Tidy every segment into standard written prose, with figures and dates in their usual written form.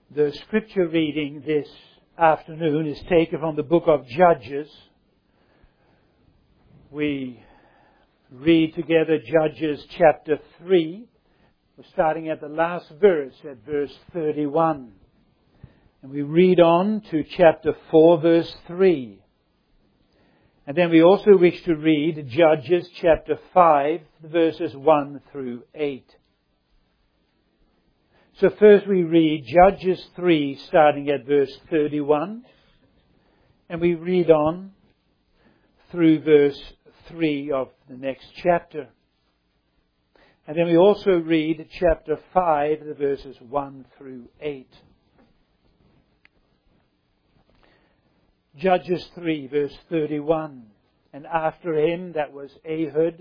The scripture reading this afternoon is taken from the book of Judges. We read together Judges chapter 3. We're starting at the last verse, at verse 31. And we read on to chapter 4, verse 3. And then we also wish to read Judges chapter 5, verses 1 through 8. So first we read Judges 3, starting at verse 31. And we read on through verse 3 of the next chapter. And then we also read chapter 5, the verses 1 through 8. Judges 3, verse 31. And after him, that was Ehud,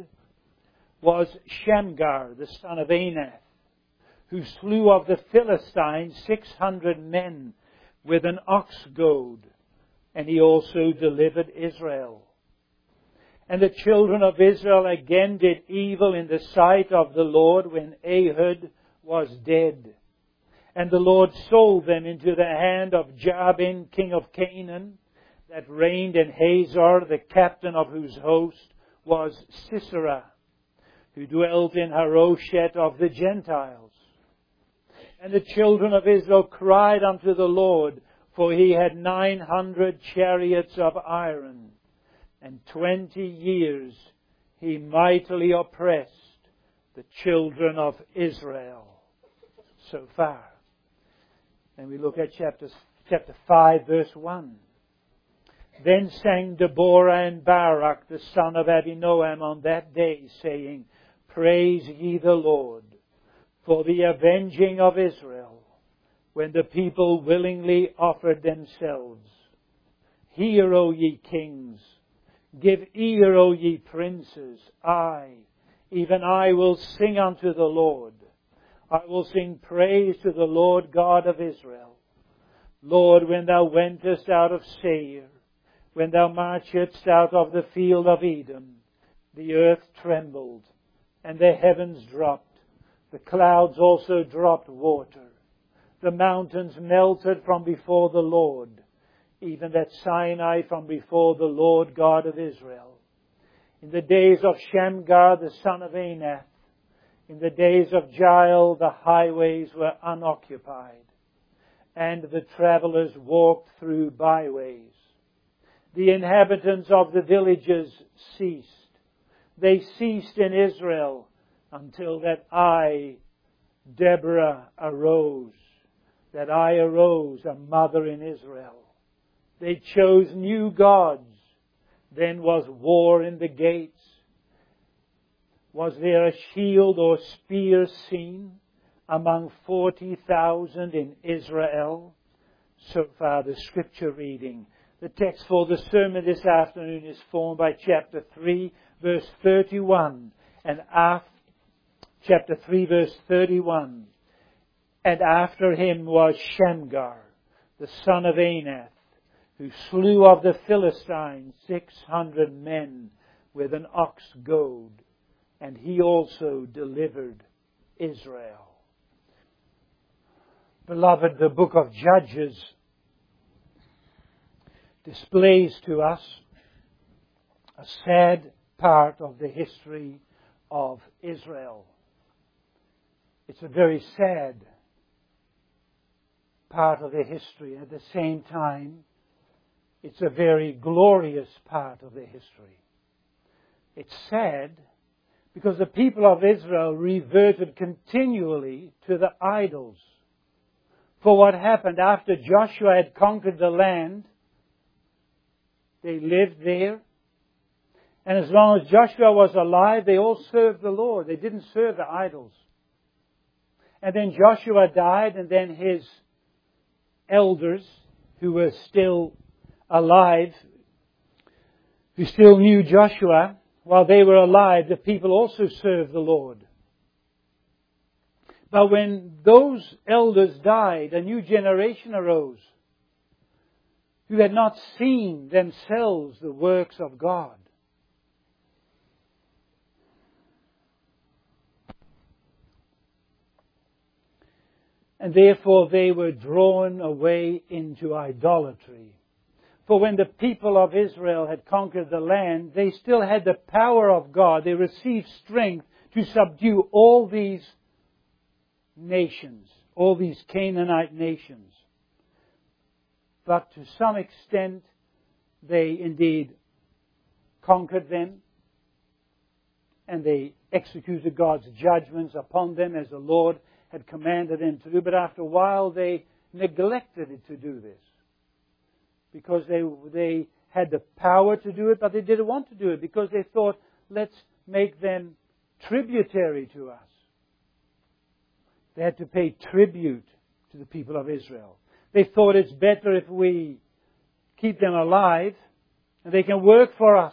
was Shamgar, the son of Anath, who slew of the Philistines 600 men with an ox goad, and he also delivered Israel. And the children of Israel again did evil in the sight of the Lord when Ehud was dead. And the Lord sold them into the hand of Jabin, king of Canaan, that reigned in Hazor, the captain of whose host was Sisera, who dwelt in Harosheth of the Gentiles. And the children of Israel cried unto the Lord, for he had 900 chariots of iron, and 20 years he mightily oppressed the children of Israel. So far. And we look at chapter 5, verse 1. Then sang Deborah and Barak, the son of Abinoam, on that day, saying, Praise ye the Lord for the avenging of Israel, when the people willingly offered themselves. Hear, O ye kings, give ear, O ye princes. I, even I, will sing unto the Lord. I will sing praise to the Lord God of Israel. Lord, when thou wentest out of Seir, when thou marchedst out of the field of Edom, the earth trembled, and the heavens dropped. The clouds also dropped water. The mountains melted from before the Lord, even that Sinai from before the Lord God of Israel. In the days of Shamgar, the son of Anath, in the days of Jael, the highways were unoccupied, and the travelers walked through byways. The inhabitants of the villages ceased. They ceased in Israel until that I, Deborah, arose. That I arose, a mother in Israel. They chose new gods. Then was war in the gates. Was there a shield or spear seen among 40,000 in Israel? So far the scripture reading. The text for the sermon this afternoon is formed by chapter 3, verse 31. And chapter 3, verse 31. And after him was Shamgar, the son of Anath, who slew of the Philistines 600 men with an ox goad, and he also delivered Israel. Beloved, the book of Judges displays to us a sad part of the history of Israel. It's a very sad part of the history. At the same time, it's a very glorious part of the history. It's sad because the people of Israel reverted continually to the idols. For what happened after Joshua had conquered the land, they lived there. And as long as Joshua was alive, they all served the Lord. They didn't serve the idols. And then Joshua died, and then his elders, who were still alive, who still knew Joshua, while they were alive, the people also served the Lord. But when those elders died, a new generation arose who had not seen themselves the works of God. And therefore they were drawn away into idolatry. For when the people of Israel had conquered the land, they still had the power of God. They received strength to subdue all these nations, all these Canaanite nations. But to some extent, they indeed conquered them, and they executed God's judgments upon them as the Lord had commanded them to do. But after a while, they neglected it to do this, because they had the power to do it, but they didn't want to do it, because they thought, let's make them tributary to us. They had to pay tribute to the people of Israel. They thought it's better if we keep them alive and they can work for us.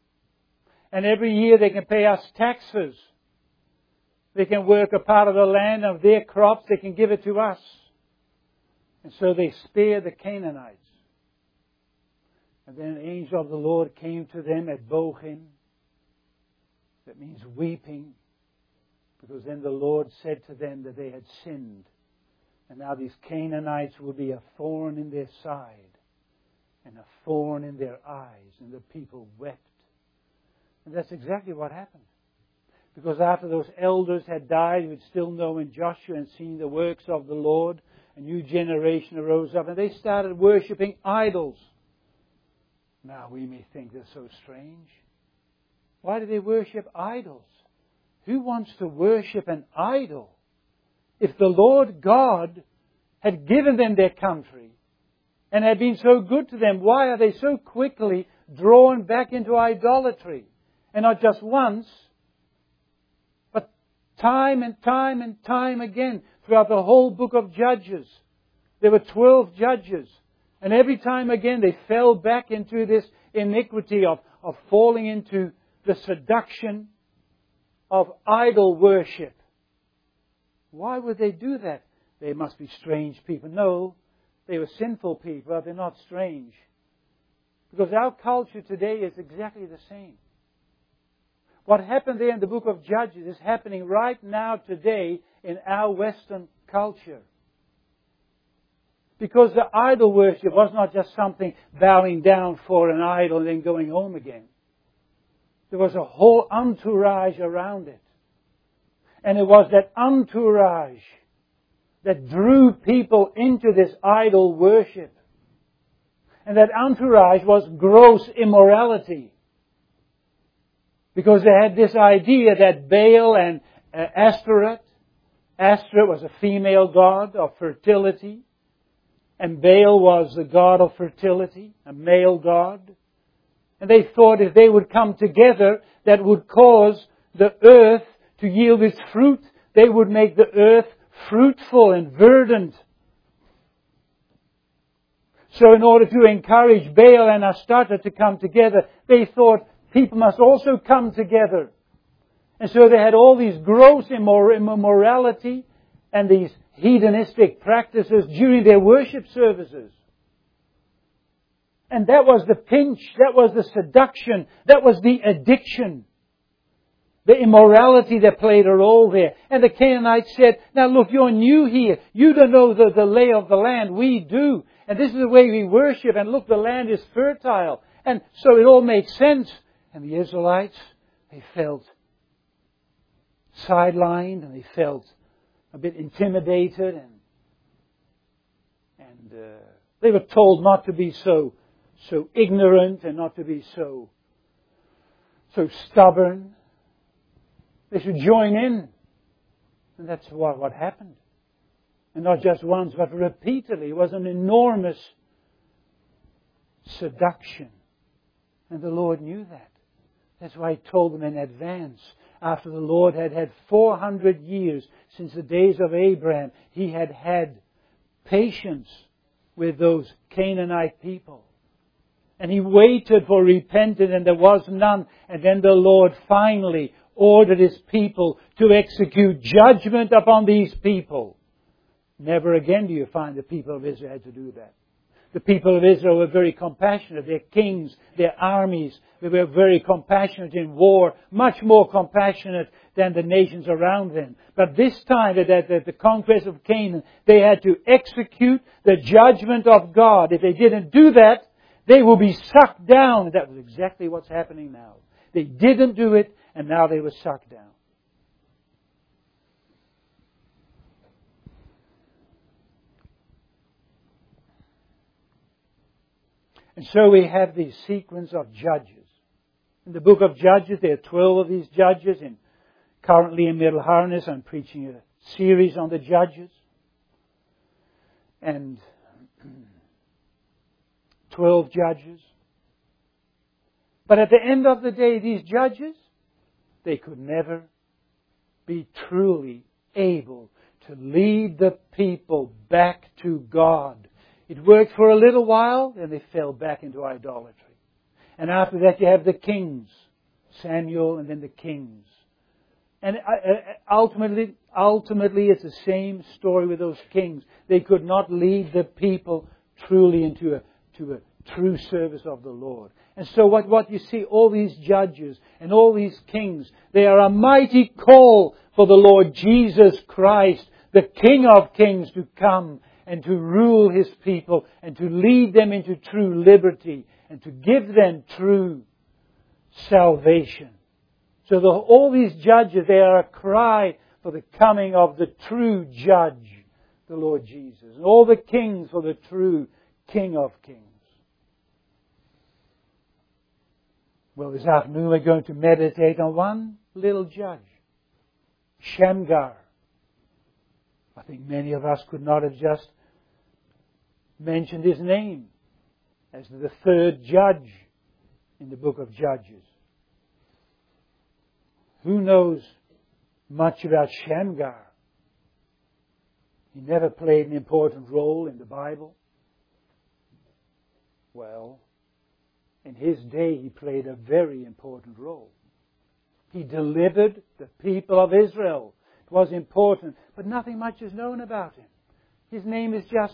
And every year they can pay us taxes. They can work a part of the land of their crops. They can give it to us. And so they spared the Canaanites. And then an angel of the Lord came to them at Bochim. That means weeping. Because then the Lord said to them that they had sinned. And now these Canaanites will be a thorn in their side and a thorn in their eyes. And the people wept. And that's exactly what happened. Because after those elders had died, who had still known Joshua and seen the works of the Lord, a new generation arose up and they started worshipping idols. Now we may think they're so strange. Why do they worship idols? Who wants to worship an idol? If the Lord God had given them their country and had been so good to them, why are they so quickly drawn back into idolatry? And not just once, but time and time and time again throughout the whole book of Judges. There were 12 judges. And every time again they fell back into this iniquity of falling into the seduction of idol worship. Why would they do that? They must be strange people. No, they were sinful people, but they're not strange. Because our culture today is exactly the same. What happened there in the book of Judges is happening right now today in our Western culture. Because the idol worship was not just something bowing down for an idol and then going home again. There was a whole entourage around it. And it was that entourage that drew people into this idol worship. And that entourage was gross immorality. Because they had this idea that Baal and Ashtoreth was a female god of fertility. And Baal was the god of fertility, a male god. And they thought if they would come together, that would cause the earth to yield its fruit. They would make the earth fruitful and verdant. So in order to encourage Baal and Astarte to come together, they thought people must also come together. And so they had all these gross immorality and these hedonistic practices during their worship services. And that was the pinch, that was the seduction, that was the addiction. The immorality that played a role there. And the Canaanites said, now look, you're new here. You don't know the lay of the land. We do. And this is the way we worship. And look, the land is fertile. And so it all makes sense. And the Israelites, they felt sidelined and they felt a bit intimidated. And they were told not to be so ignorant and not to be so stubborn. They should join in. And that's what happened. And not just once, but repeatedly. It was an enormous seduction. And the Lord knew that. That's why He told them in advance. After the Lord had 400 years since the days of Abraham, He had patience with those Canaanite people. And He waited for repentance and there was none. And then the Lord finally ordered His people to execute judgment upon these people. Never again do you find the people of Israel had to do that. The people of Israel were very compassionate. Their kings, their armies, they were very compassionate in war, much more compassionate than the nations around them. But this time, at the conquest of Canaan, they had to execute the judgment of God. If they didn't do that, they will be sucked down. That was exactly what's happening now. They didn't do it, and now they were sucked down. And so we have this sequence of judges. In the book of Judges, there are 12 of these judges. And currently in Middle Harness, I'm preaching a series on the judges. And 12 judges. But at the end of the day, these judges, they could never be truly able to lead the people back to God. It worked for a little while, then they fell back into idolatry. And after that you have the kings, Samuel and then the kings. And ultimately it's the same story with those kings. They could not lead the people truly into a true service of the Lord. And so what you see, all these judges and all these kings, they are a mighty call for the Lord Jesus Christ, the King of Kings, to come and to rule His people and to lead them into true liberty and to give them true salvation. So all these judges, they are a cry for the coming of the true judge, the Lord Jesus. And all the kings for the true King of Kings. Well, this afternoon we're going to meditate on one little judge, Shamgar. I think many of us could not have just mentioned his name as the third judge in the book of Judges. Who knows much about Shamgar? He never played an important role in the Bible. Well, in his day he played a very important role. He delivered the people of Israel. It was important, but nothing much is known about him. His name is just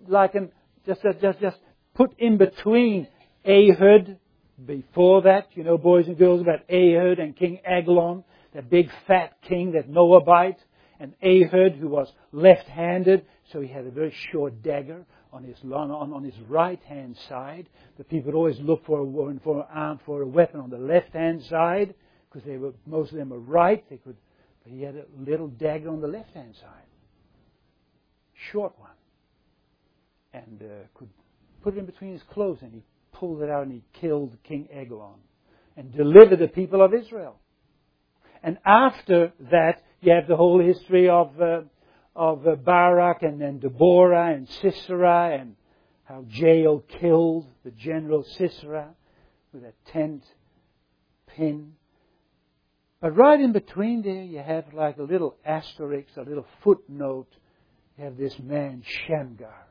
put in between Ehud. Before that, you know, boys and girls, about Ehud and King Eglon, that big fat king, that Moabite, and Ehud, who was left-handed, so he had a very short dagger on his right-hand side. The people would always look for a weapon on the left-hand side, because most of them were right. But he had a little dagger on the left-hand side, short one, and could put it in between his clothes, and he pulled it out and he killed King Eglon and delivered the people of Israel. And after that, you have the whole history of Barak and then Deborah and Sisera, and how Jael killed the general Sisera with a tent pin. But right in between there, you have like a little asterisk, a little footnote. You have this man, Shamgar.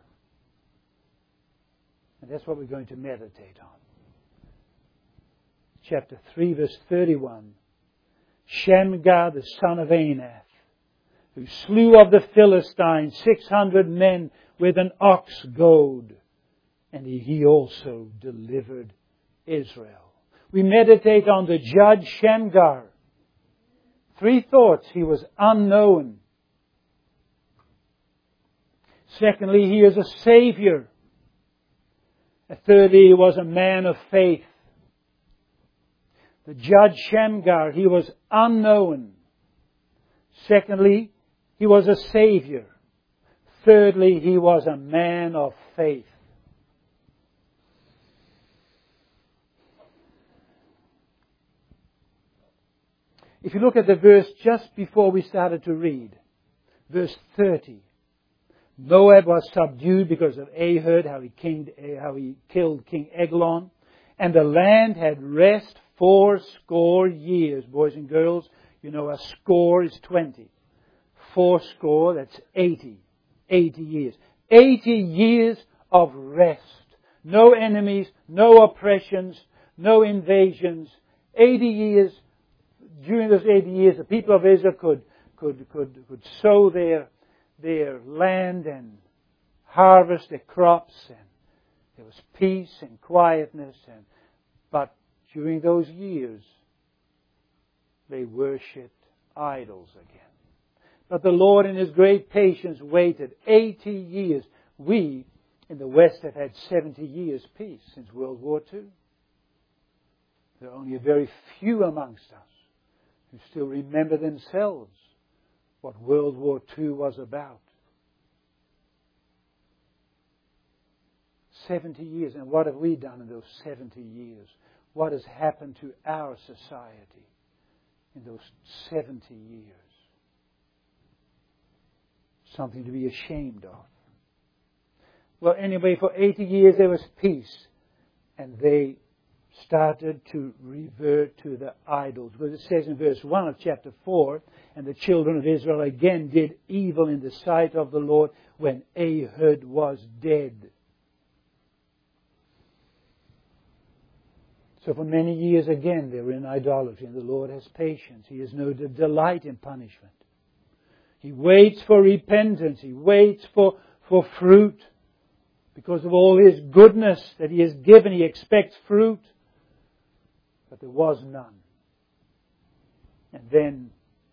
And that's what we're going to meditate on. Chapter 3, verse 31. Shamgar, the son of Anath, who slew of the Philistines 600 men with an ox goad. And he also delivered Israel. We meditate on the judge Shamgar. 3 thoughts. He was unknown. Secondly, he is a savior. Thirdly, he was a man of faith. The judge Shamgar, he was unknown. Secondly, he was a savior. Thirdly, he was a man of faith. If you look at the verse just before we started to read, verse 30, Moab was subdued because of Ehud, how he killed King Eglon, and the land had rest 80 years. Boys and girls, you know a score is 20. 80, that's 80. 80 years. 80 years of rest. No enemies, no oppressions, no invasions. 80 years. During those 80 years, the people of Israel could sow their land and harvest their crops There was peace and quietness, but during those years, they worshipped idols again. But the Lord in His great patience waited 80 years. We in the West have had 70 years peace since World War II. There are only a very few amongst us who still remember themselves what World War II was about. 70 years. And what have we done in those 70 years? What has happened to our society in those 70 years? Something to be ashamed of. Well, anyway, for 80 years there was peace. And they started to revert to the idols. But it says in verse 1 of chapter 4, and the children of Israel again did evil in the sight of the Lord when Ehud was dead. So for many years again they were in idolatry, and the Lord has patience. He has no delight in punishment. He waits for repentance. He waits for fruit. Because of all His goodness that He has given, He expects fruit. But there was none. And then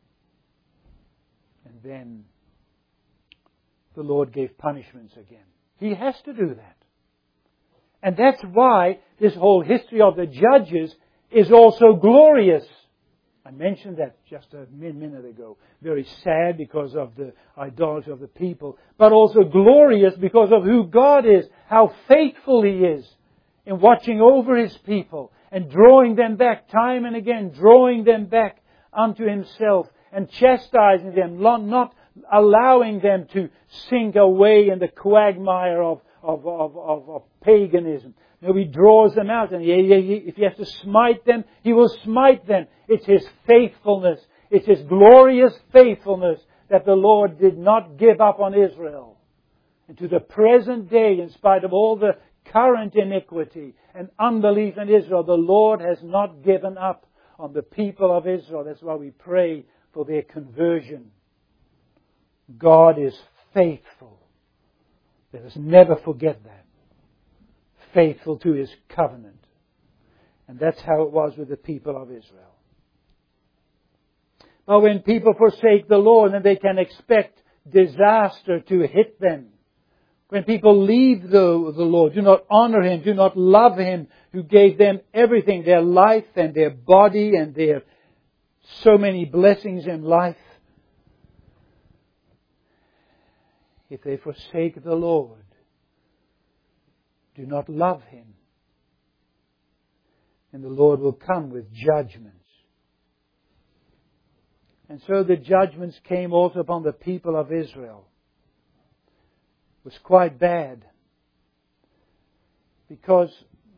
the Lord gave punishments again. He has to do that. And that's why this whole history of the judges is also glorious. I mentioned that just a minute ago. Very sad because of the idolatry of the people, but also glorious because of who God is, how faithful He is in watching over His people and drawing them back time and again, drawing them back unto Himself and chastising them, not allowing them to sink away in the quagmire of paganism. No, He draws them out, and if He has to smite them, He will smite them. It's His faithfulness. It's His glorious faithfulness that the Lord did not give up on Israel. And to the present day, in spite of all the current iniquity and unbelief in Israel, the Lord has not given up on the people of Israel. That's why we pray for their conversion. God is faithful. Let us never forget that. Faithful to His covenant. And that's how it was with the people of Israel. But when people forsake the Lord, then they can expect disaster to hit them. When people leave the Lord, do not honor Him, do not love Him, who gave them everything, their life and their body and their so many blessings in life. If they forsake the Lord, do not love Him, and the Lord will come with judgments. And so the judgments came also upon the people of Israel. It was quite bad. Because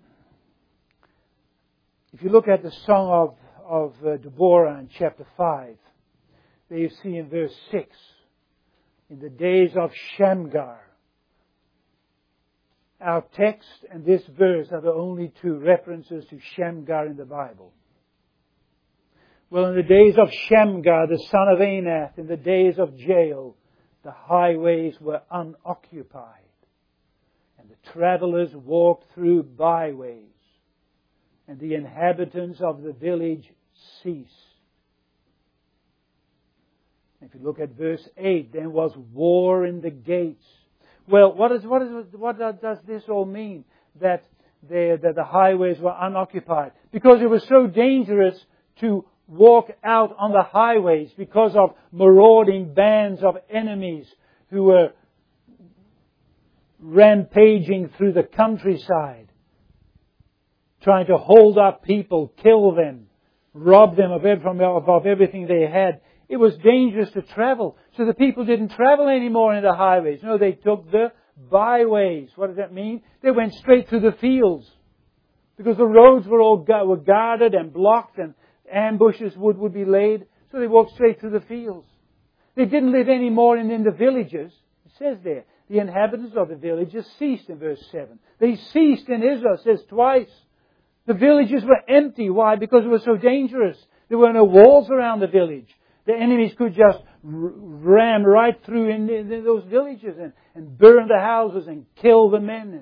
if you look at the song of Deborah in chapter 5, there you see in verse 6, in the days of Shamgar. Our text and this verse are the only two references to Shamgar in the Bible. Well, in the days of Shamgar, the son of Anath, in the days of Jael, the highways were unoccupied. And the travelers walked through byways. And the inhabitants of the village ceased. If you look at verse 8, there was war in the gates. Well, what does this all mean? That the highways were unoccupied? Because it was so dangerous to walk out on the highways because of marauding bands of enemies who were rampaging through the countryside, trying to hold up people, kill them, rob them of everything they had. It was dangerous to travel. So the people didn't travel anymore in the highways. No, they took the byways. What does that mean? They went straight through the fields. Because the roads were guarded and blocked and ambushes would be laid. So they walked straight through the fields. They didn't live anymore in the villages. It says there, the inhabitants of the villages ceased in verse 7. They ceased in Israel, it says twice. The villages were empty. Why? Because it was so dangerous. There were no walls around the village. The enemies could just ram right through in those villages and burn the houses and kill the men and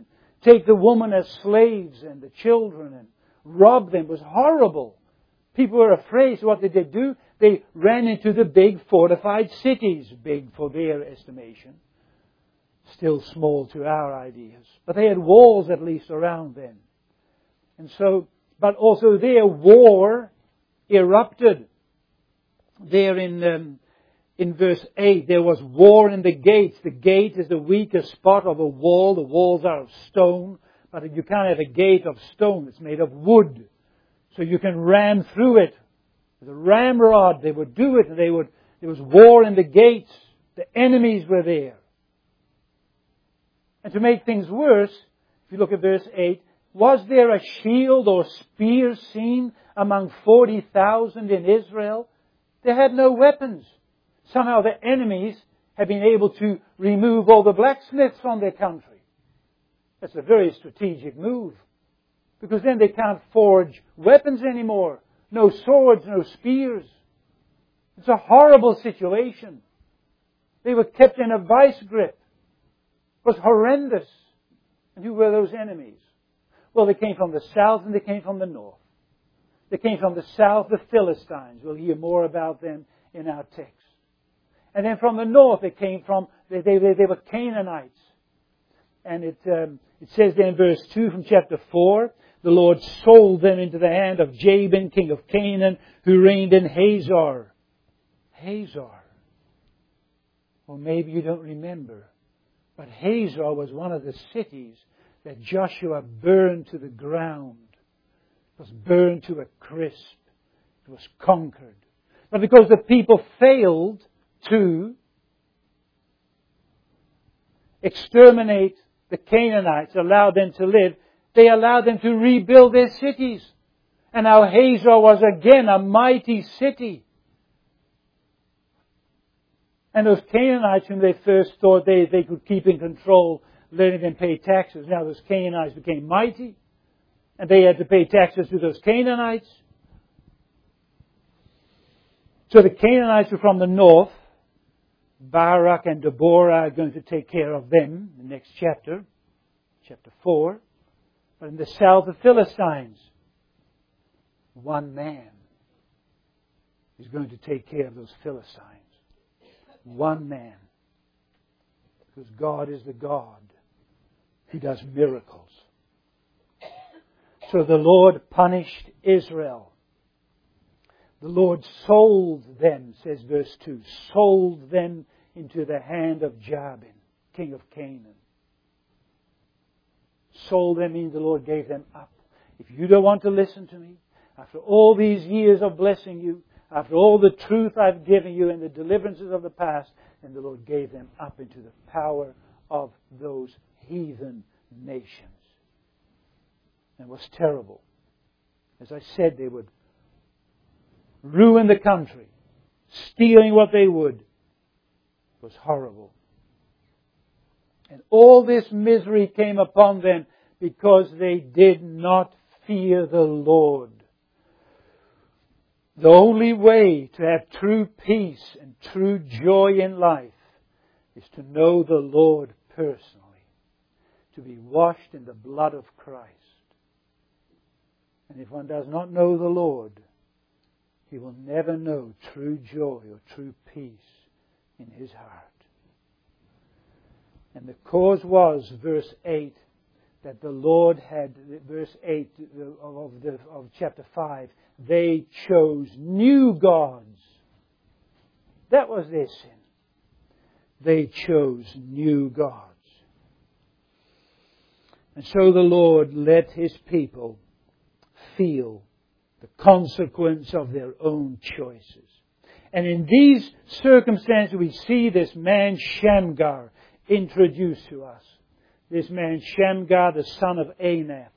take the woman as slaves and the children and rob them. It was horrible. People were afraid. So what did they do? They ran into the big fortified cities, big for their estimation. Still small to our ideas. But they had walls at least around them. And so, but also their war erupted. There in verse 8, there was war in the gates. The gate is the weakest spot of a wall. The walls are of stone. But you can't have a gate of stone. It's made of wood. So you can ram through it. With a ramrod, they would do it. And there was war in the gates. The enemies were there. And to make things worse, if you look at verse 8, was there a shield or spear seen among 40,000 in Israel? They had no weapons. Somehow the enemies have been able to remove all the blacksmiths from their country. That's a very strategic move. Because then they can't forge weapons anymore. No swords, no spears. It's a horrible situation. They were kept in a vice grip. It was horrendous. And who were those enemies? Well, they came from the south and they came from the north. They came from the south, the Philistines. We'll hear more about them in our text. And then from the north, they were Canaanites. And it says there in verse 2 from chapter 4, the Lord sold them into the hand of Jabin, king of Canaan, who reigned in Hazor. Hazor. Well, maybe you don't remember. But Hazor was one of the cities that Joshua burned to the ground. It was burned to a crisp. It was conquered. But because the people failed to exterminate the Canaanites, allow them to live, they allowed them to rebuild their cities. And now Hazor was again a mighty city. And those Canaanites whom they first thought they could keep in control, letting them pay taxes. Now those Canaanites became mighty. And they had to pay taxes to those Canaanites. So the Canaanites were from the north. Barak and Deborah are going to take care of them in the next chapter. Chapter 4. But in the south, the Philistines. One man is going to take care of those Philistines. One man. Because God is the God who does miracles. So the Lord punished Israel. The Lord sold them, says verse 2, sold them into the hand of Jabin, king of Canaan. Sold them means the Lord gave them up. If you don't want to listen to me, after all these years of blessing you, after all the truth I've given you and the deliverances of the past, then the Lord gave them up into the power of those heathen nations. And it was terrible. As I said, they would ruin the country, stealing what they would. It was horrible. And all this misery came upon them because they did not fear the Lord. The only way to have true peace and true joy in life is to know the Lord personally, to be washed in the blood of Christ. And if one does not know the Lord, he will never know true joy or true peace in his heart. And the cause was, verse 8, that the Lord had, verse 8 of chapter 5, they chose new gods. That was their sin. They chose new gods. And so the Lord let His people feel the consequence of their own choices. And in these circumstances we see this man Shamgar introduced to us. This man Shamgar, the son of Anath.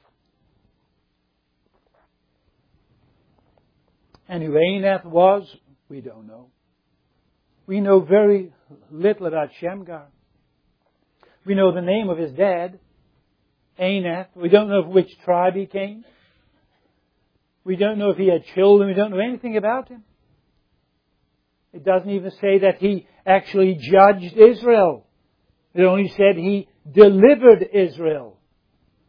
And who Anath was, we don't know. We know very little about Shamgar. We know the name of his dad, Anath. We don't know of which tribe he came. We don't know if he had children. We don't know anything about him. It doesn't even say that he actually judged Israel. It only said he delivered Israel.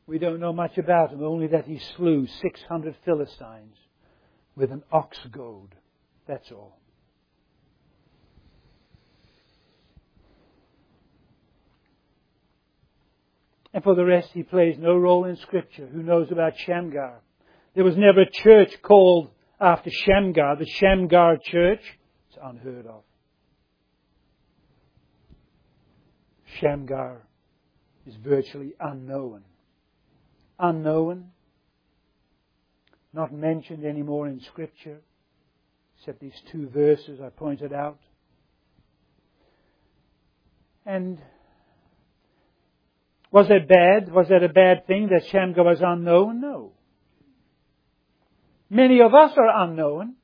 We don't know much about him, only that he slew 600 Philistines with an ox goad. That's all. And for the rest, he plays no role in Scripture. Who knows about Shamgar? There was never a church called after Shamgar, the Shamgar church. It's unheard of. Shamgar is virtually unknown. Unknown. Not mentioned anymore in Scripture, except these 2 verses I pointed out. And was that bad? Was that a bad thing that Shamgar was unknown? No. Many of us are unknown.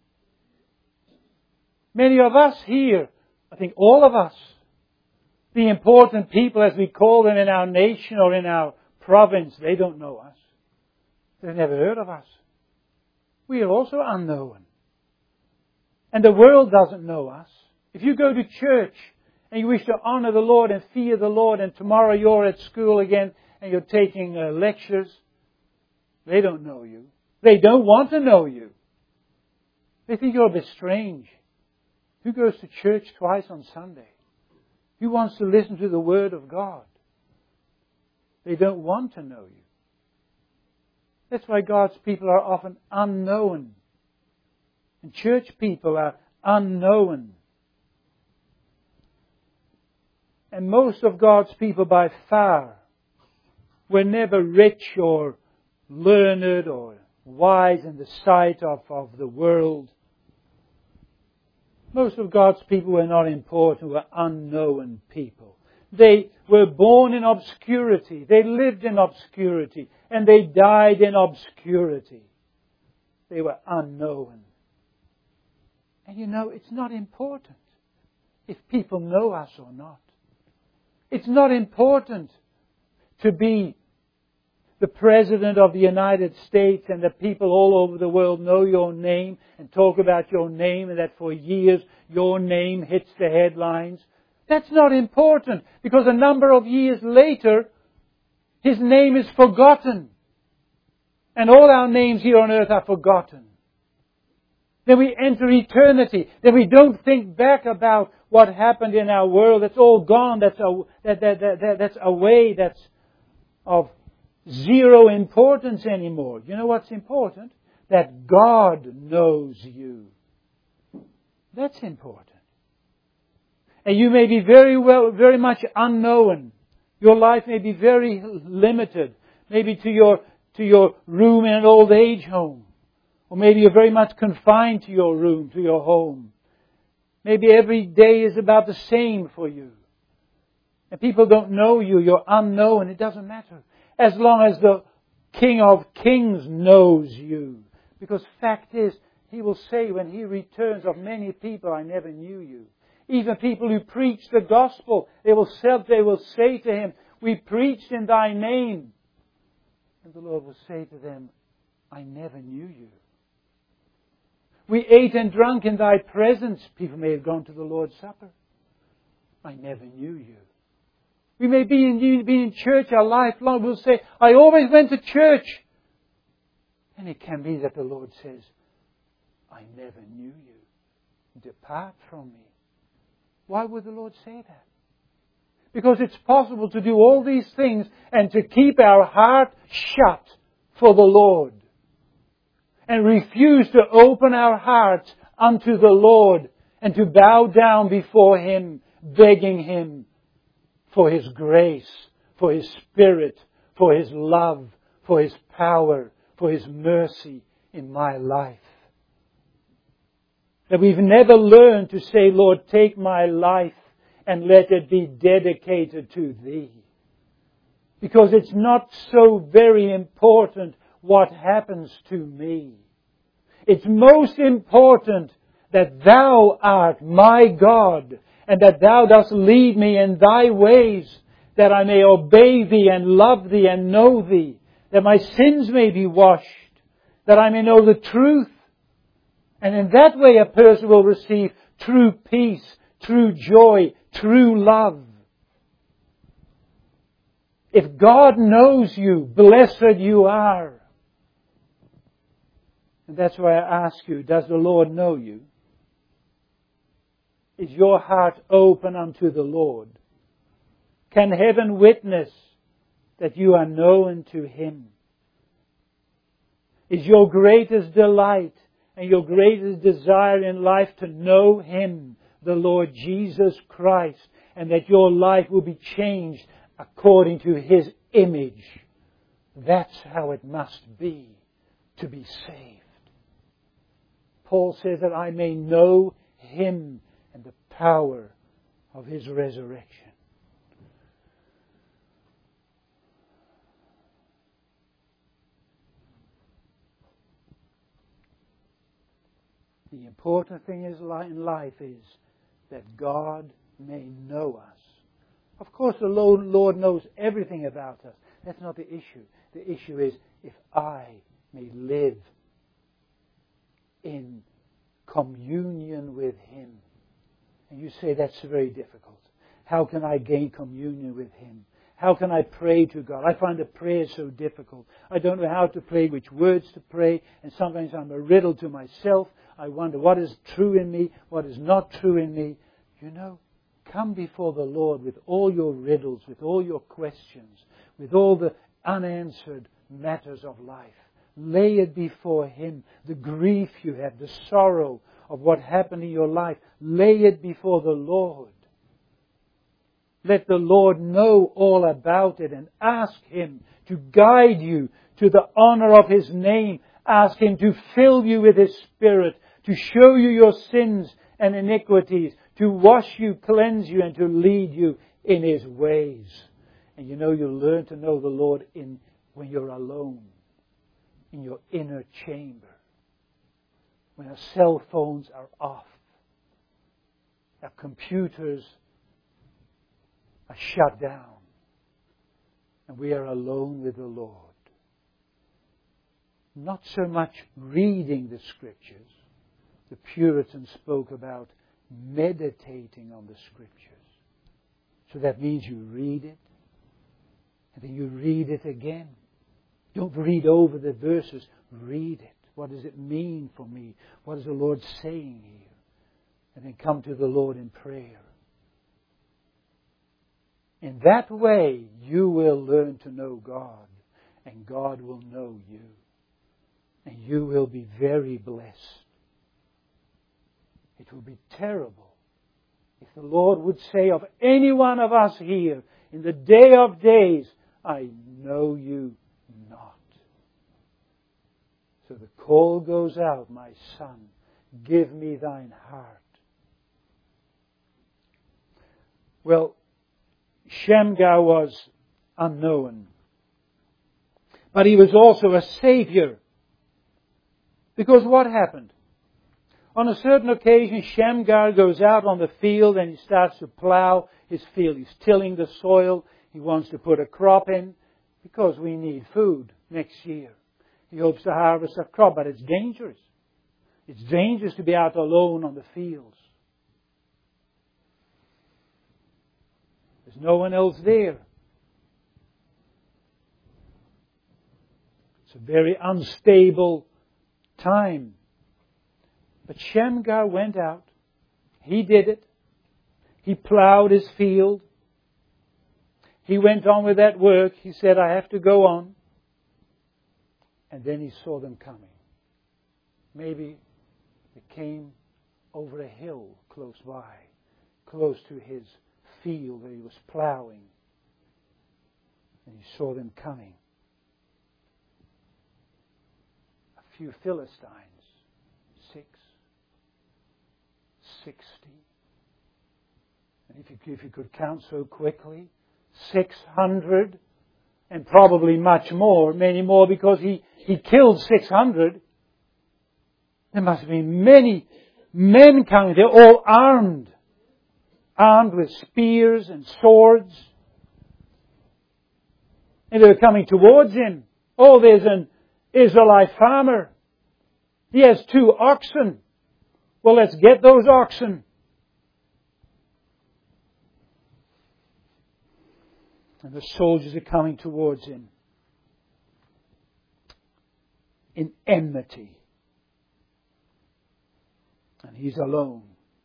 Many of us here, I think all of us, the important people as we call them in our nation or in our province, they don't know us. They've never heard of us. We are also unknown. And the world doesn't know us. If you go to church and you wish to honor the Lord and fear the Lord, and tomorrow you're at school again and you're taking lectures, they don't know you. They don't want to know you. They think you're a bit strange. Who goes to church twice on Sunday? Who wants to listen to the Word of God? They don't want to know you. That's why God's people are often unknown. And church people are unknown. And most of God's people by far were never rich or learned or wise in the sight of the world. Most of God's people were not important, were unknown people. They were born in obscurity. They lived in obscurity. And they died in obscurity. They were unknown. And you know, it's not important if people know us or not. It's not important to be the President of the United States and that people all over the world know your name and talk about your name and that for years your name hits the headlines. That's not important because a number of years later His name is forgotten. And all our names here on earth are forgotten. Then we enter eternity. Then we don't think back about what happened in our world. That's all gone. That's away. That's of zero importance anymore. You know what's important? That God knows you. That's important. And you may be very much unknown. Your life may be very limited. Maybe to your room in an old age home. Or maybe you're very much confined to your room, to your home. Maybe every day is about the same for you. And people don't know you. You're unknown. It doesn't matter. As long as the King of Kings knows you. Because fact is, He will say when He returns of many people, I never knew you. Even people who preach the gospel, they will say to Him, we preached in Thy name. And the Lord will say to them, I never knew you. We ate and drank in Thy presence. People may have gone to the Lord's Supper. I never knew you. We may be in church our life long. We'll say, I always went to church. And it can be that the Lord says, I never knew you. Depart from me. Why would the Lord say that? Because it's possible to do all these things and to keep our heart shut for the Lord. And refuse to open our hearts unto the Lord and to bow down before Him, begging Him for His grace, for His Spirit, for His love, for His power, for His mercy in my life. That we've never learned to say, Lord, take my life and let it be dedicated to Thee. Because it's not so very important what happens to me. It's most important that Thou art my God and that Thou dost lead me in Thy ways, that I may obey Thee and love Thee and know Thee, that my sins may be washed, that I may know the truth. And in that way a person will receive true peace, true joy, true love. If God knows you, blessed you are. And that's why I ask you, does the Lord know you? Is your heart open unto the Lord? Can heaven witness that you are known to Him? Is your greatest delight and your greatest desire in life to know Him, the Lord Jesus Christ, and that your life will be changed according to His image? That's how it must be to be saved. Paul says that I may know Him and the power of His resurrection. The important thing in life is that God may know us. Of course, the Lord knows everything about us. That's not the issue. The issue is if I may live in communion with Him. And you say that's very difficult. How can I gain communion with Him? How can I pray to God? I find the prayer so difficult. I don't know how to pray, which words to pray, and sometimes I'm a riddle to myself. I wonder what is true in me, what is not true in me. You know, come before the Lord with all your riddles, with all your questions, with all the unanswered matters of life. Lay it before Him. The grief you have, the sorrow of what happened in your life. Lay it before the Lord. Let the Lord know all about it and ask Him to guide you to the honor of His name. Ask Him to fill you with His Spirit, to show you your sins and iniquities, to wash you, cleanse you, and to lead you in His ways. And you know, you'll learn to know the Lord when you're alone, in your inner chamber, when our cell phones are off, our computers are shut down, and we are alone with the Lord. Not so much reading the Scriptures. The Puritans spoke about meditating on the Scriptures. So that means you read it, and then you read it again. Don't read over the verses. Read it. What does it mean for me? What is the Lord saying here? And then come to the Lord in prayer. In that way, you will learn to know God, and God will know you. And you will be very blessed. It will be terrible if the Lord would say of any one of us here, in the day of days, I know you not. So the call goes out, my son, give me thine heart. Well, Shamgar was unknown. But he was also a Savior. Because what happened? On a certain occasion, Shamgar goes out on the field and he starts to plow his field. He's tilling the soil. He wants to put a crop in because we need food next year. He hopes to harvest a crop, but it's dangerous. It's dangerous to be out alone on the fields. There's no one else there. It's a very unstable time. But Shamgar went out. He did it. He plowed his field. He went on with that work. He said, I have to go on. And then he saw them coming. Maybe they came over a hill close by, close to his field that he was plowing. And he saw them coming. A few Philistines. 60. And if you could count so quickly, 600, and probably much more, many more, because he killed 600. There must be many men coming. They're all armed with spears and swords. And they're coming towards him. Oh, there's an Israelite farmer. He has 2 oxen. Well, let's get those oxen. And the soldiers are coming towards him in enmity. And he's alone.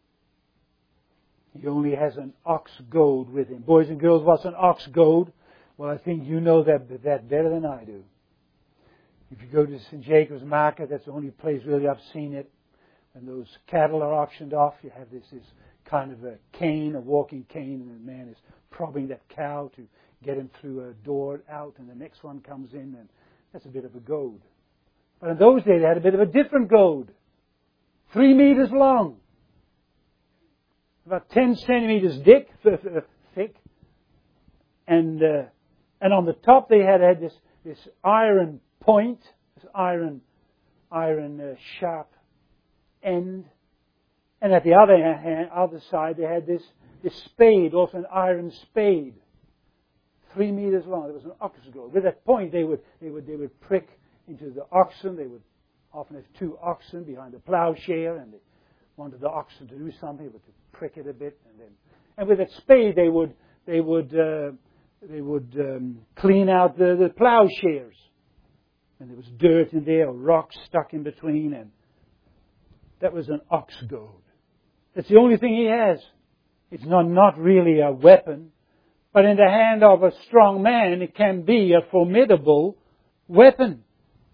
He only has an ox goad with him. Boys and girls, what's an ox goad? Well, I think you know that better than I do. If you go to St. Jacob's Market, that's the only place really I've seen it. When those cattle are auctioned off, you have this kind of a cane, a walking cane, and the man is prodding that cow to get him through a door out, and the next one comes in, and that's a bit of a goad. But in those days, they had a bit of a different goad. 3 meters long. About 10 centimeters thick. And on the top they had this iron point, this iron sharp end. And at the other side they had this spade, also an iron spade. 3 meters long. It was an ox goad. With that point they would prick into the oxen. They would often have 2 oxen behind the plowshare, and they wanted the oxen to do something, but to prick it a bit, and with that spade they would clean out the plowshares, and there was dirt in there, or rocks stuck in between, and that was an ox goad. That's the only thing he has. It's not really a weapon, but in the hand of a strong man, it can be a formidable weapon.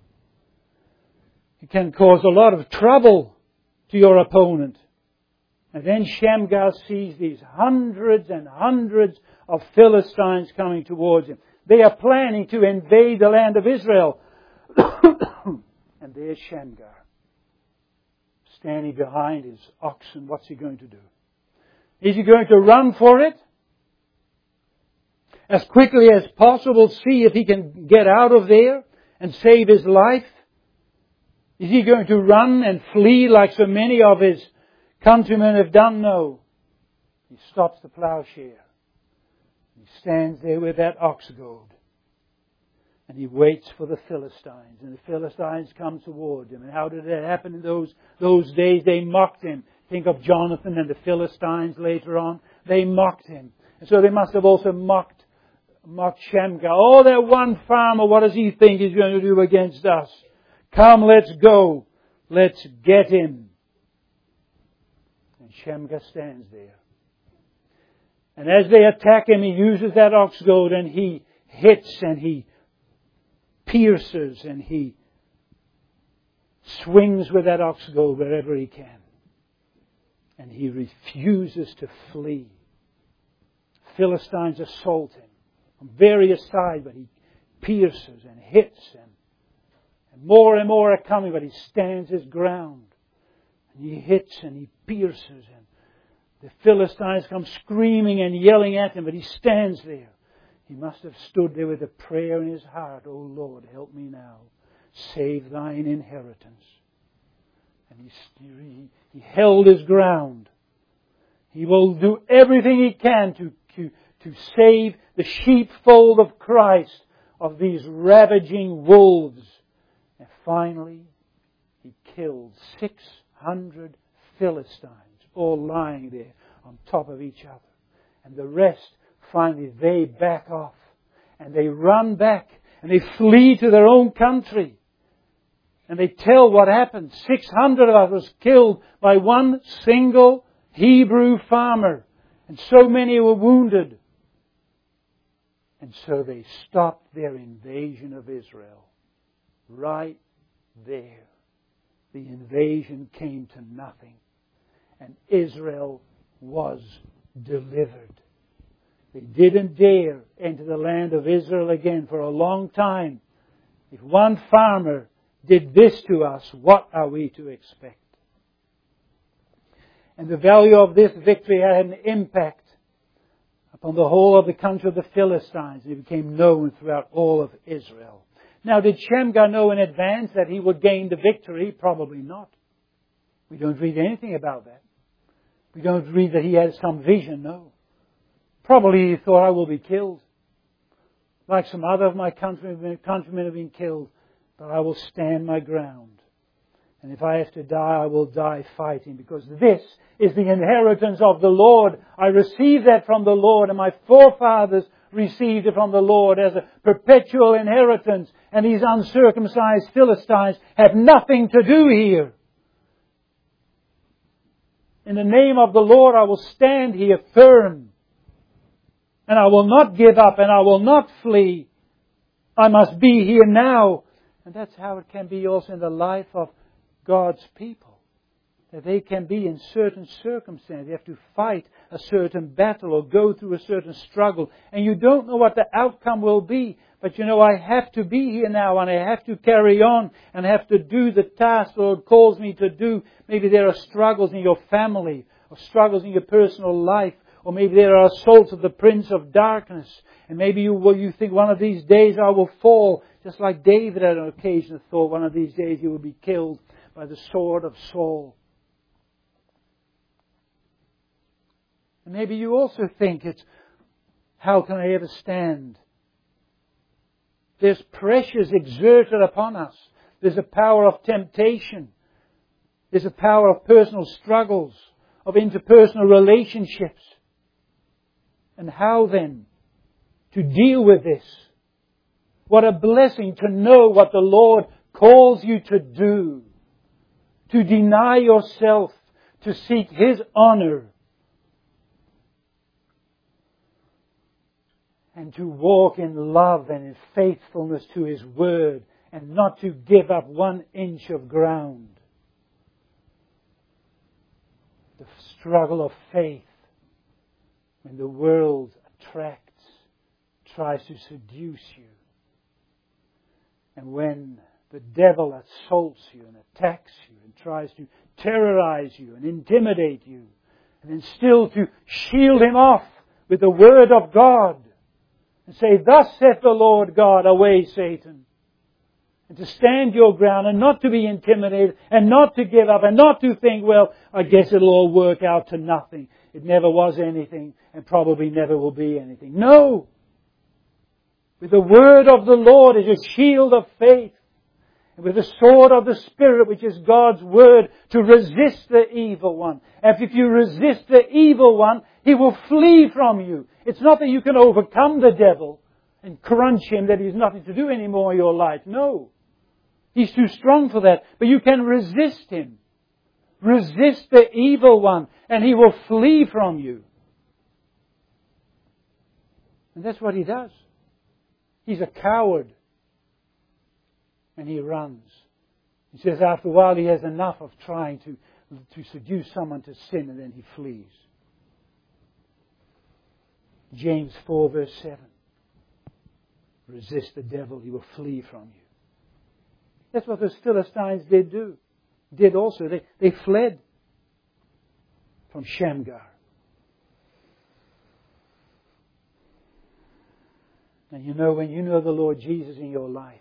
It can cause a lot of trouble to your opponent. And then Shamgar sees these hundreds and hundreds of Philistines coming towards him. They are planning to invade the land of Israel. And there's Shamgar, standing behind his oxen. What's he going to do? Is he going to run for it? As quickly as possible, see if he can get out of there and save his life? Is he going to run and flee like so many of his countrymen have done? No. He stops the plowshare. He stands there with that ox goad. And he waits for the Philistines. And the Philistines come towards him. And how did it happen in those days? They mocked him. Think of Jonathan and the Philistines later on. They mocked him. And so they must have also mocked Shamgar. Oh, that one farmer, what does he think he's going to do against us? Come, let's go. Let's get him. And Shamgar stands there. And as they attack him, he uses that ox goad and he hits and he pierces and he swings with that ox goad wherever he can. And he refuses to flee. Philistines assault him on various sides, but he pierces and hits and more are coming, but he stands his ground. And he hits and he pierces. And the Philistines come screaming and yelling at him, but he stands there. He must have stood there with a prayer in his heart. Oh Lord, help me now. Save thine inheritance. And he held his ground. He will do everything he can to save the sheepfold of Christ of these ravaging wolves. And finally, he killed 600 Philistines, all lying there on top of each other. And the rest, finally, they back off. And they run back. And they flee to their own country. And they tell what happened. 600 of us was killed by one single Hebrew farmer. And so many were wounded. And so they stopped their invasion of Israel. Right there. The invasion came to nothing. And Israel was delivered. They didn't dare enter the land of Israel again for a long time. If one farmer did this to us, what are we to expect? And the value of this victory had an impact upon the whole of the country of the Philistines. It became known throughout all of Israel. Now, did Shamgar know in advance that he would gain the victory? Probably not. We don't read anything about that. We don't read that he had some vision, no. Probably he thought, I will be killed. Like some other of my countrymen have been killed. But I will stand my ground. And if I have to die, I will die fighting. Because this is the inheritance of the Lord. I received that from the Lord. And my forefathers received it from the Lord as a perpetual inheritance. And these uncircumcised Philistines have nothing to do here. In the name of the Lord, I will stand here firm. And I will not give up and I will not flee. I must be here now. And that's how it can be also in the life of God's people. That they can be in certain circumstances. They have to fight a certain battle or go through a certain struggle. And you don't know what the outcome will be. But you know, I have to be here now and I have to carry on and I have to do the task the Lord calls me to do. Maybe there are struggles in your family or struggles in your personal life. Or maybe there are assaults of the Prince of Darkness. And maybe you think one of these days I will fall. Just like David had on occasion thought one of these days he will be killed by the sword of Saul. And maybe you also think it's, how can I ever stand? There's pressures exerted upon us. There's a power of temptation. There's a power of personal struggles, of interpersonal relationships. And how then to deal with this? What a blessing to know what the Lord calls you to do. To deny yourself, to seek His honor. And to walk in love and in faithfulness to His Word. And not to give up 1 inch of ground. The struggle of faith. When the world attracts, tries to seduce you. And when the devil assaults you and attacks you and tries to terrorize you and intimidate you. And then still to shield him off with the Word of God. And say, thus saith the Lord God, away Satan. And to stand your ground and not to be intimidated and not to give up and not to think, well, I guess it'll all work out to nothing. It never was anything and probably never will be anything. No! With the Word of the Lord as a shield of faith. And with the sword of the Spirit, which is God's Word, to resist the evil one. And if you resist the evil one, he will flee from you. It's not that you can overcome the devil and crunch him, that he's nothing to do anymore in your life. No. He's too strong for that. But you can resist him. Resist the evil one and he will flee from you. And that's what he does. He's a coward. And he runs. He says after a while he has enough of trying to seduce someone to sin, and then he flees. James 4 verse 7. Resist the devil, he will flee from you. That's what those Philistines did also. They fled from Shamgar. And you know, when you know the Lord Jesus in your life,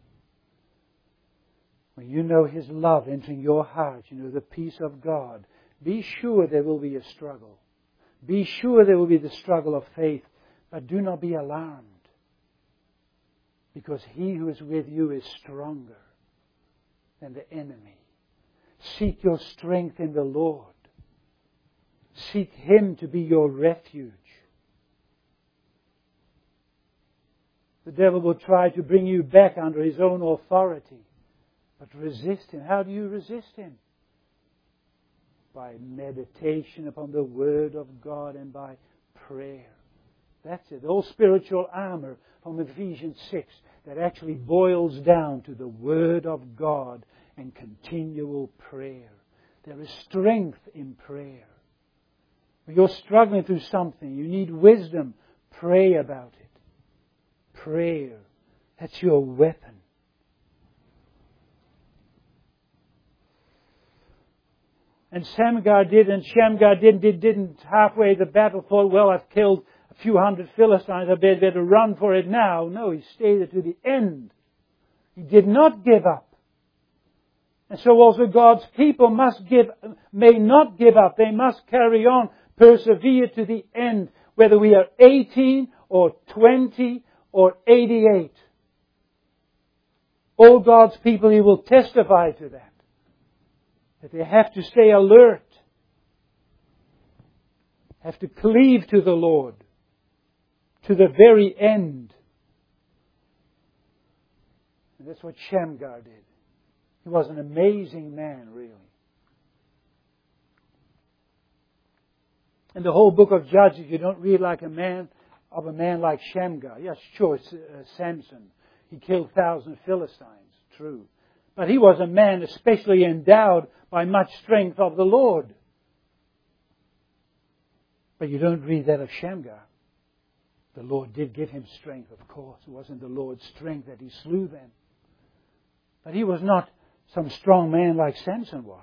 when you know His love entering your heart, you know the peace of God, be sure there will be a struggle. Be sure there will be the struggle of faith, but do not be alarmed. Because He who is with you is stronger than the enemy. Seek your strength in the Lord. Seek Him to be your refuge. The devil will try to bring you back under his own authority. But resist him. How do you resist him? By meditation upon the Word of God and by prayer. That's it. All spiritual armor from Ephesians 6 that actually boils down to the Word of God and continual prayer. There is strength in prayer. When you're struggling through something, you need wisdom, pray about it. Prayer. That's your weapon. And Shamgar didn't halfway the battle thought, well, I've killed a few hundred Philistines, I better run for it now. No, he stayed there to the end. He did not give up. And so also God's people may not give up. They must carry on, persevere to the end, whether we are 18 or 20 or 88. All God's people, He will testify to that. That they have to stay alert. Have to cleave to the Lord. to the very end. And that's what Shamgar did. He was an amazing man, really. In the whole book of Judges, you don't read like a man like Shamgar. Yes, sure, Samson. He killed 1,000 Philistines, true. But he was a man especially endowed by much strength of the Lord. But you don't read that of Shamgar. The Lord did give him strength, of course. It wasn't the Lord's strength that he slew them. But he was not some strong man like Samson was.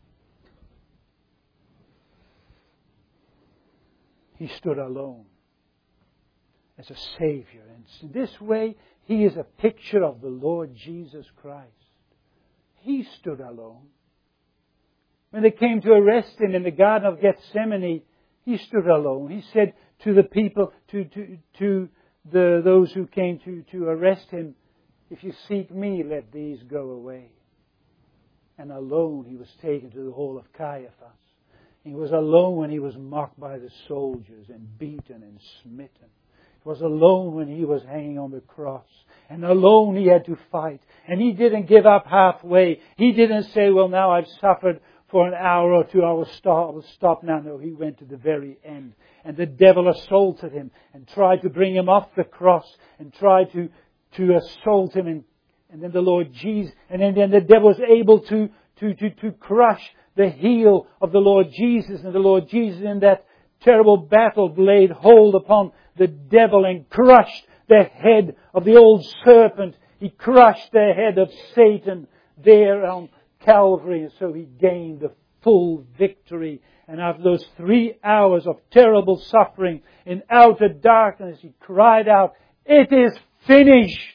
He stood alone as a Savior. And in this way, he is a picture of the Lord Jesus Christ. He stood alone. When they came to arrest him in the Garden of Gethsemane, he stood alone. He said to the people, to those who came to arrest him, "If you seek me, let these go away." And alone he was taken to the hall of Caiaphas. He was alone when he was mocked by the soldiers and beaten and smitten. He was alone when he was hanging on the cross. And alone he had to fight. And he didn't give up halfway. He didn't say, "Well, now I've suffered for an hour or two, I will stop now." No, he went to the very end. And the devil assaulted him and tried to bring him off the cross and tried to assault him. And then the Lord Jesus, and then the devil was able to crush the heel of the Lord Jesus. And the Lord Jesus in that terrible battle laid hold upon the devil and crushed the head of the old serpent. He crushed the head of Satan there on Calvary. And so he gained the full victory. And after those 3 hours of terrible suffering in outer darkness, he cried out, "It is finished."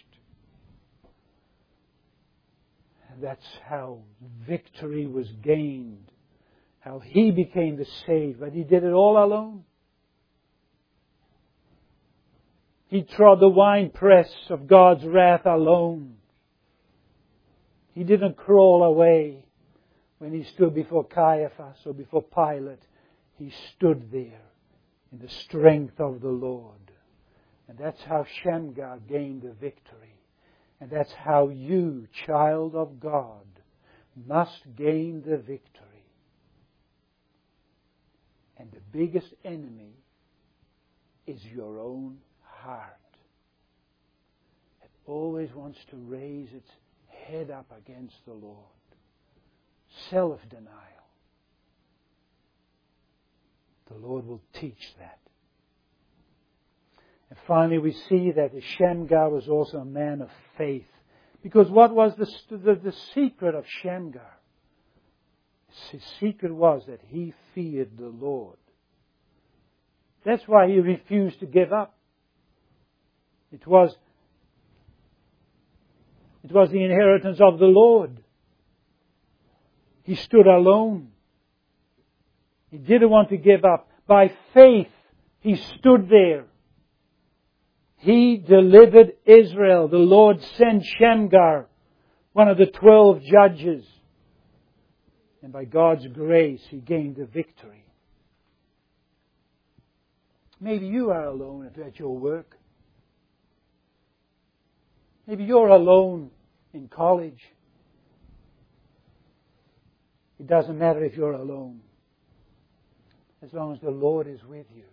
And that's how victory was gained. How he became the Savior. But he did it all alone. He trod the winepress of God's wrath alone. He didn't crawl away when he stood before Caiaphas or before Pilate. He stood there in the strength of the Lord. And that's how Shamgar gained the victory. And that's how you, child of God, must gain the victory. And the biggest enemy is your own heart. It always wants to raise its head up against the Lord. Self-denial. The Lord will teach that. And finally we see that Shamgar was also a man of faith. Because what was the secret of Shamgar? His secret was that he feared the Lord. That's why he refused to give up. It was the inheritance of the Lord. He stood alone. He didn't want to give up. By faith, he stood there. He delivered Israel. The Lord sent Shamgar, one of the 12 judges. And by God's grace, he gained the victory. Maybe you are alone at your work. Maybe you're alone in college. It doesn't matter if you're alone, as long as the Lord is with you.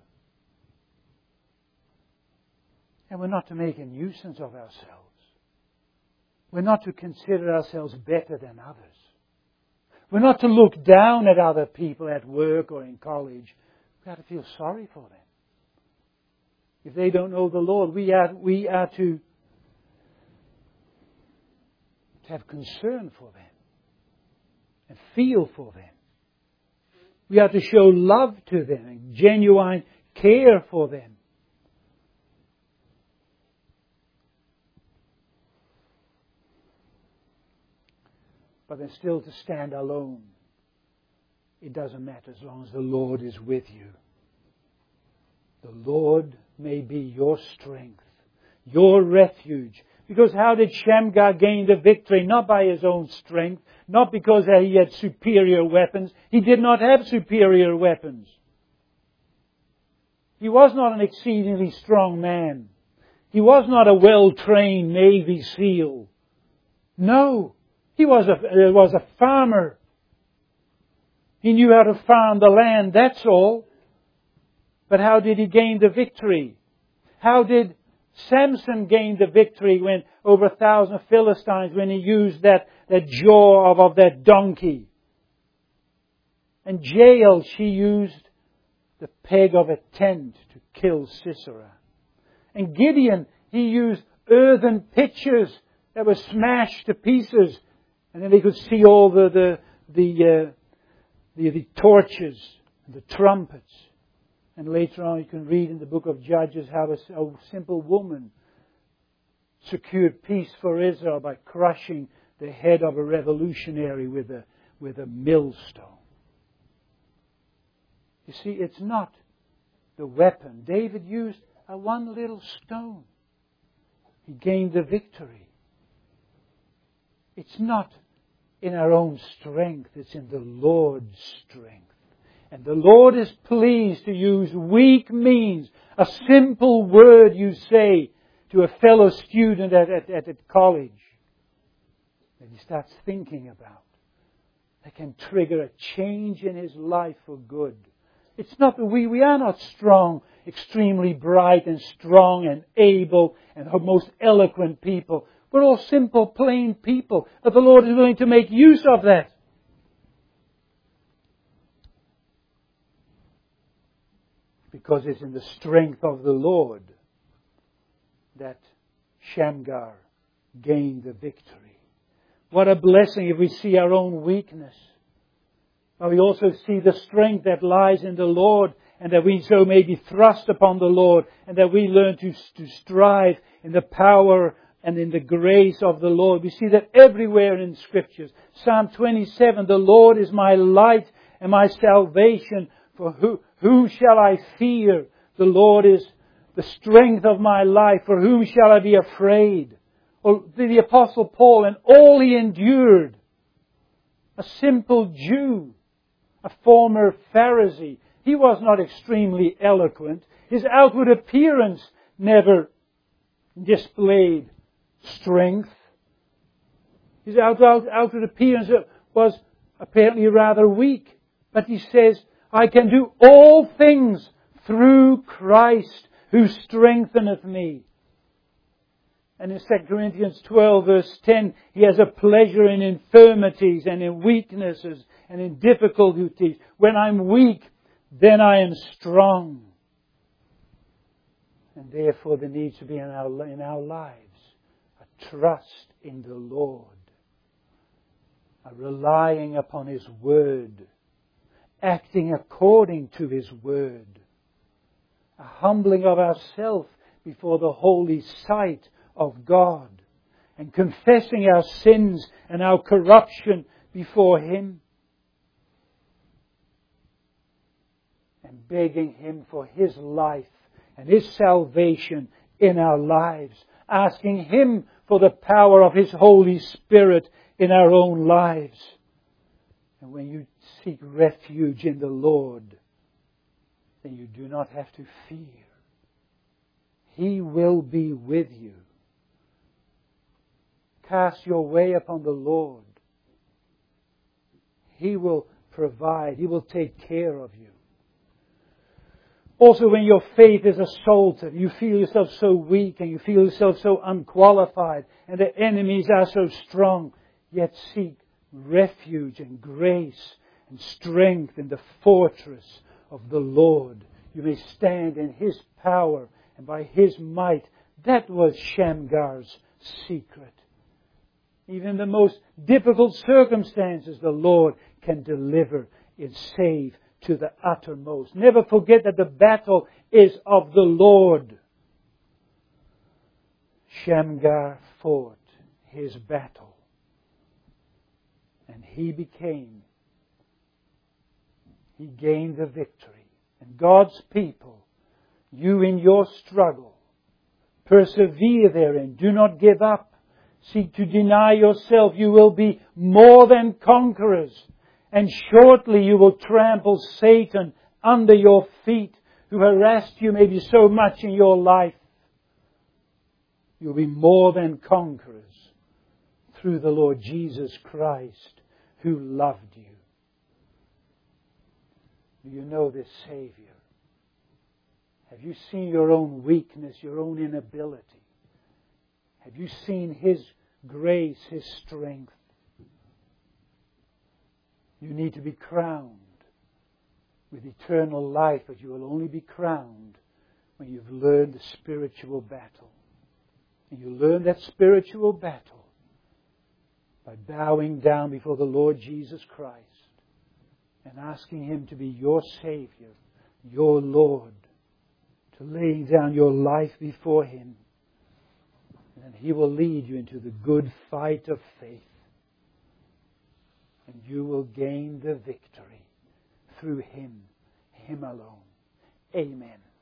And we're not to make a nuisance of ourselves. We're not to consider ourselves better than others. We're not to look down at other people at work or in college. We have to feel sorry for them. If they don't know the Lord, we are to have concern for them and feel for them. We are to show love to them and genuine care for them. But then still to stand alone, it doesn't matter as long as the Lord is with you. The Lord may be your strength, your refuge. Because how did Shamgar gain the victory? Not by his own strength, not because he had superior weapons. He did not have superior weapons. He was not an exceedingly strong man. He was not a well-trained Navy SEAL. No, he was a farmer. He knew how to farm the land, that's all. But how did he gain the victory? How did Samson gain the victory when over 1,000 Philistines, when he used that jaw of that donkey? And Jael, she used the peg of a tent to kill Sisera. And Gideon, he used earthen pitchers that were smashed to pieces, and then they could see all the torches, the trumpets. And later on you can read in the book of Judges how a simple woman secured peace for Israel by crushing the head of a revolutionary with a millstone. You see, it's not the weapon. David used one little stone. He gained the victory. It's not in our own strength. It's in the Lord's strength. And the Lord is pleased to use weak means. A simple word you say to a fellow student at college that he starts thinking about, that can trigger a change in his life for good. It's not that we are not strong, extremely bright and strong and able and most eloquent people. We're all simple, plain people. But the Lord is willing to make use of that. Because it's in the strength of the Lord that Shamgar gained the victory. What a blessing if we see our own weakness. But we also see the strength that lies in the Lord, and that we so may be thrust upon the Lord, and that we learn to strive in the power and in the grace of the Lord. We see that everywhere in Scriptures. Psalm 27, the Lord is my light and my salvation. For whom shall I fear? The Lord is the strength of my life. For whom shall I be afraid? Or the Apostle Paul, and all he endured. A simple Jew, a former Pharisee. He was not extremely eloquent. His outward appearance never displayed strength. His outward appearance was apparently rather weak. But he says, I can do all things through Christ who strengtheneth me. And in 2 Corinthians 12 verse 10, he has a pleasure in infirmities and in weaknesses and in difficulties. When I'm weak, then I am strong. And therefore there needs to be in our lives a trust in the Lord. A relying upon His Word. Acting according to His Word. A humbling of ourselves before the holy sight of God. And confessing our sins and our corruption before Him. And begging Him for His life and His salvation in our lives. Asking Him for the power of His Holy Spirit in our own lives. And when you seek refuge in the Lord, then you do not have to fear. He will be with you. Cast your way upon the Lord. He will provide. He will take care of you. Also, when your faith is assaulted, you feel yourself so weak and you feel yourself so unqualified and the enemies are so strong, yet seek refuge and grace and strength in the fortress of the Lord. You may stand in His power and by His might. That was Shamgar's secret. Even in the most difficult circumstances, the Lord can deliver and save to the uttermost. Never forget that the battle is of the Lord. Shamgar fought his battle. And he gained the victory. And God's people, you in your struggle, persevere therein. Do not give up. Seek to deny yourself. You will be more than conquerors. And shortly you will trample Satan under your feet, who harassed you maybe so much in your life, you'll be more than conquerors through the Lord Jesus Christ who loved you. Do you know this Savior? Have you seen your own weakness, your own inability? Have you seen His grace, His strength? You need to be crowned with eternal life, but you will only be crowned when you've learned the spiritual battle. And you learn that spiritual battle by bowing down before the Lord Jesus Christ and asking Him to be your Savior, your Lord, to laying down your life before Him. And He will lead you into the good fight of faith. And you will gain the victory through Him, Him alone. Amen.